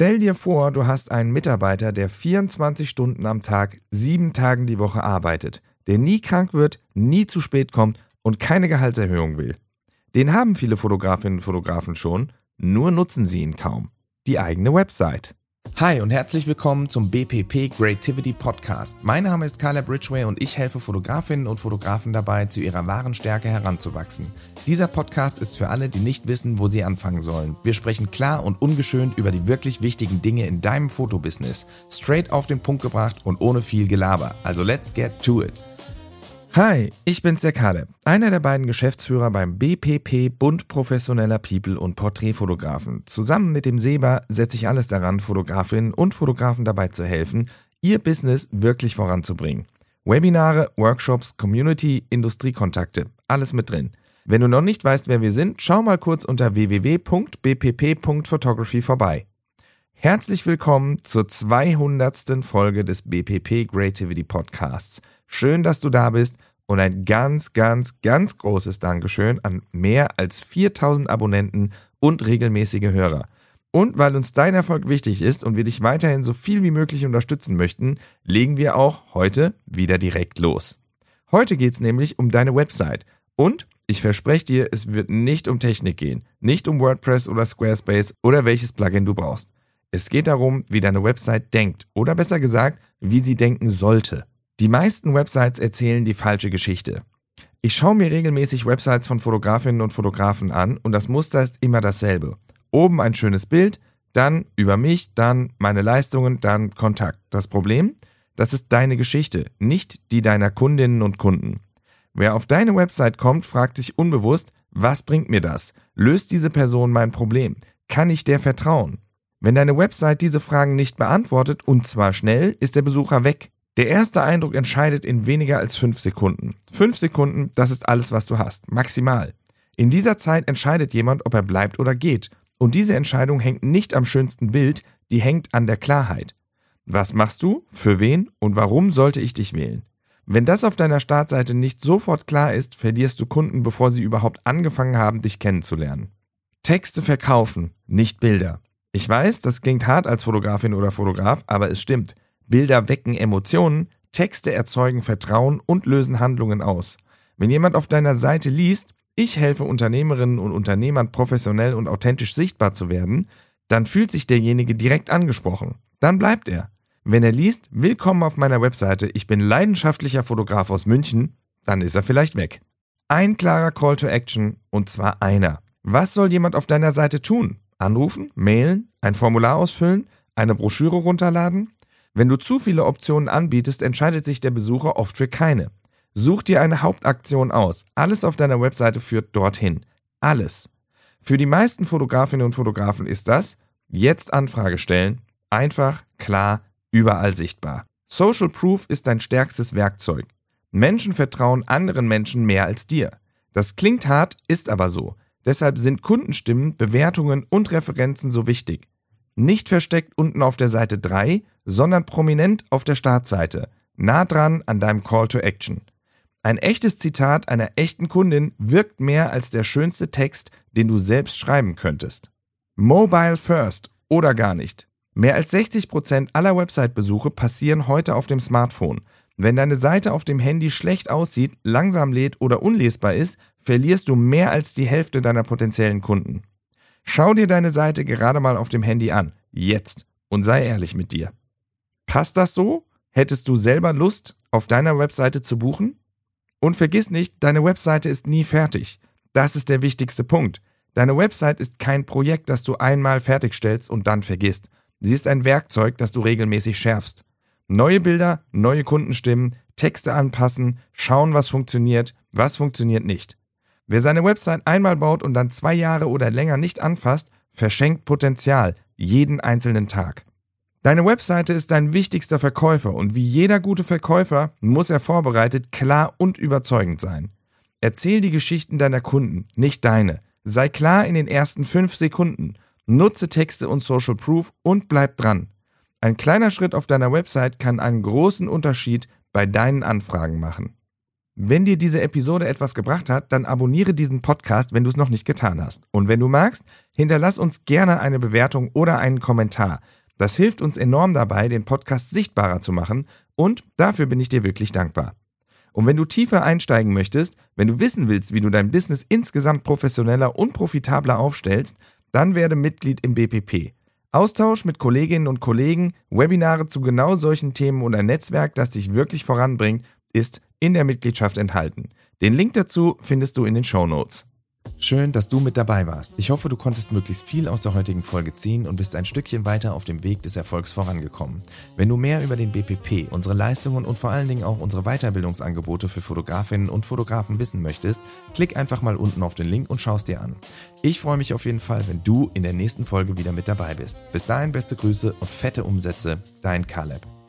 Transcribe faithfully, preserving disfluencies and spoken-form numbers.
Stell dir vor, du hast einen Mitarbeiter, der vierundzwanzig Stunden am Tag, sieben Tagen die Woche arbeitet, der nie krank wird, nie zu spät kommt und keine Gehaltserhöhung will. Den haben viele Fotografinnen und Fotografen schon, nur nutzen sie ihn kaum. Die eigene Website. Hi und herzlich willkommen zum B P P Creativity Podcast. Mein Name ist Caleb Ridgway und ich helfe Fotografinnen und Fotografen dabei, zu ihrer wahren Stärke heranzuwachsen. Dieser Podcast ist für alle, die nicht wissen, wo sie anfangen sollen. Wir sprechen klar und ungeschönt über die wirklich wichtigen Dinge in deinem Fotobusiness. Straight auf den Punkt gebracht und ohne viel Gelaber. Also let's get to it. Hi, ich bin's der Caleb, einer der beiden Geschäftsführer beim B P P Bund professioneller People und Porträtfotografen. Zusammen mit dem Seba setze ich alles daran, Fotografinnen und Fotografen dabei zu helfen, ihr Business wirklich voranzubringen. Webinare, Workshops, Community, Industriekontakte, alles mit drin. Wenn du noch nicht weißt, wer wir sind, schau mal kurz unter w w w punkt b p p punkt photography vorbei. Herzlich willkommen zur zweihundertsten Folge des B P P Creativity Podcasts. Schön, dass du da bist und ein ganz, ganz, ganz großes Dankeschön an mehr als viertausend Abonnenten und regelmäßige Hörer. Und weil uns dein Erfolg wichtig ist und wir dich weiterhin so viel wie möglich unterstützen möchten, legen wir auch heute wieder direkt los. Heute geht's nämlich um deine Website und ich verspreche dir, es wird nicht um Technik gehen, nicht um WordPress oder Squarespace oder welches Plugin du brauchst. Es geht darum, wie deine Website denkt oder besser gesagt, wie sie denken sollte. Die meisten Websites erzählen die falsche Geschichte. Ich schaue mir regelmäßig Websites von Fotografinnen und Fotografen an und das Muster ist immer dasselbe. Oben ein schönes Bild, dann über mich, dann meine Leistungen, dann Kontakt. Das Problem? Das ist deine Geschichte, nicht die deiner Kundinnen und Kunden. Wer auf deine Website kommt, fragt sich unbewusst, was bringt mir das? Löst diese Person mein Problem? Kann ich der vertrauen? Wenn deine Website diese Fragen nicht beantwortet, und zwar schnell, ist der Besucher weg. Der erste Eindruck entscheidet in weniger als fünf Sekunden. Fünf Sekunden, das ist alles, was du hast. Maximal. In dieser Zeit entscheidet jemand, ob er bleibt oder geht. Und diese Entscheidung hängt nicht am schönsten Bild, die hängt an der Klarheit. Was machst du, für wen und warum sollte ich dich wählen? Wenn das auf deiner Startseite nicht sofort klar ist, verlierst du Kunden, bevor sie überhaupt angefangen haben, dich kennenzulernen. Texte verkaufen, nicht Bilder. Ich weiß, das klingt hart als Fotografin oder Fotograf, aber es stimmt. Bilder wecken Emotionen, Texte erzeugen Vertrauen und lösen Handlungen aus. Wenn jemand auf deiner Seite liest, ich helfe Unternehmerinnen und Unternehmern professionell und authentisch sichtbar zu werden, dann fühlt sich derjenige direkt angesprochen. Dann bleibt er. Wenn er liest, willkommen auf meiner Webseite, ich bin leidenschaftlicher Fotograf aus München, dann ist er vielleicht weg. Ein klarer Call to Action und zwar einer. Was soll jemand auf deiner Seite tun? Anrufen, mailen, ein Formular ausfüllen, eine Broschüre runterladen? Wenn du zu viele Optionen anbietest, entscheidet sich der Besucher oft für keine. Such dir eine Hauptaktion aus. Alles auf deiner Webseite führt dorthin. Alles. Für die meisten Fotografinnen und Fotografen ist das, jetzt Anfrage stellen, einfach, klar, überall sichtbar. Social Proof ist dein stärkstes Werkzeug. Menschen vertrauen anderen Menschen mehr als dir. Das klingt hart, ist aber so. Deshalb sind Kundenstimmen, Bewertungen und Referenzen so wichtig. Nicht versteckt unten auf der Seite drei, sondern prominent auf der Startseite, nah dran an deinem Call to Action. Ein echtes Zitat einer echten Kundin wirkt mehr als der schönste Text, den du selbst schreiben könntest. Mobile first oder gar nicht. Mehr als sechzig Prozent aller Website-Besuche passieren heute auf dem Smartphone. Wenn deine Seite auf dem Handy schlecht aussieht, langsam lädt oder unlesbar ist, verlierst du mehr als die Hälfte deiner potenziellen Kunden. Schau dir deine Seite gerade mal auf dem Handy an, jetzt, und sei ehrlich mit dir. Passt das so? Hättest du selber Lust, auf deiner Webseite zu buchen? Und vergiss nicht, deine Webseite ist nie fertig. Das ist der wichtigste Punkt. Deine Website ist kein Projekt, das du einmal fertigstellst und dann vergisst. Sie ist ein Werkzeug, das du regelmäßig schärfst. Neue Bilder, neue Kundenstimmen, Texte anpassen, schauen, was funktioniert, was funktioniert nicht. Wer seine Website einmal baut und dann zwei Jahre oder länger nicht anfasst, verschenkt Potenzial, jeden einzelnen Tag. Deine Webseite ist dein wichtigster Verkäufer und wie jeder gute Verkäufer muss er vorbereitet, klar und überzeugend sein. Erzähl die Geschichten deiner Kunden, nicht deine. Sei klar in den ersten fünf Sekunden. Nutze Texte und Social Proof und bleib dran. Ein kleiner Schritt auf deiner Website kann einen großen Unterschied bei deinen Anfragen machen. Wenn dir diese Episode etwas gebracht hat, dann abonniere diesen Podcast, wenn du es noch nicht getan hast. Und wenn du magst, hinterlass uns gerne eine Bewertung oder einen Kommentar. Das hilft uns enorm dabei, den Podcast sichtbarer zu machen und dafür bin ich dir wirklich dankbar. Und wenn du tiefer einsteigen möchtest, wenn du wissen willst, wie du dein Business insgesamt professioneller und profitabler aufstellst, dann werde Mitglied im B P P. Austausch mit Kolleginnen und Kollegen, Webinare zu genau solchen Themen und ein Netzwerk, das dich wirklich voranbringt, ist in der Mitgliedschaft enthalten. Den Link dazu findest du in den Shownotes. Schön, dass du mit dabei warst. Ich hoffe, du konntest möglichst viel aus der heutigen Folge ziehen und bist ein Stückchen weiter auf dem Weg des Erfolgs vorangekommen. Wenn du mehr über den B P P, unsere Leistungen und vor allen Dingen auch unsere Weiterbildungsangebote für Fotografinnen und Fotografen wissen möchtest, klick einfach mal unten auf den Link und schau es dir an. Ich freue mich auf jeden Fall, wenn du in der nächsten Folge wieder mit dabei bist. Bis dahin beste Grüße und fette Umsätze, dein Caleb.